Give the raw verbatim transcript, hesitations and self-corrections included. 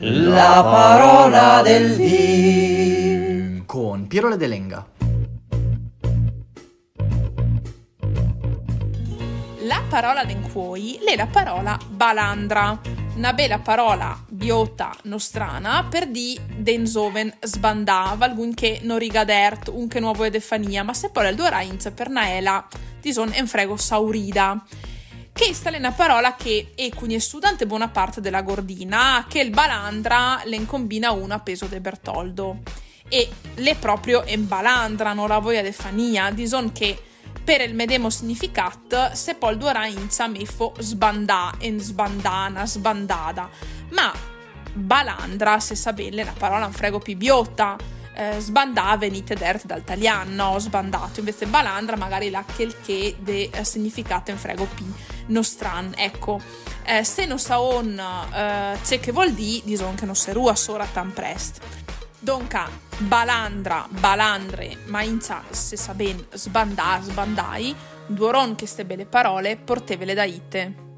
La parola del dì con Piero De Lenga. La parola d'encuoi è la parola balandra, una bella parola biota nostrana per di denzoven sbandà, valgun che non rigadert, un che nuovo ed efania, ma se poi il due rainz per naela di son enfrego saurida. Questa è una parola che è cugni studente buona parte della gordina, che il balandra le combina una a peso de Bertoldo. E le proprio en balandra, non la voglia de fania, dison che per il medesimo significato se poi il due rainza mefo sbandà, en sbandana, sbandada. Ma balandra, se sa bene, è una parola un frego più biotta. Eh, sbandà venite dert dal italiano, sbandato, invece balandra magari la che il che de eh, significato in frego pi nostran. Ecco, eh, se non sa on eh, c'è che vuol di, dison che non se rua sora tan prest. Donca balandra, balandre, ma inza se sa ben sbandà, sbandai, duoron che ste belle parole portevele da ite.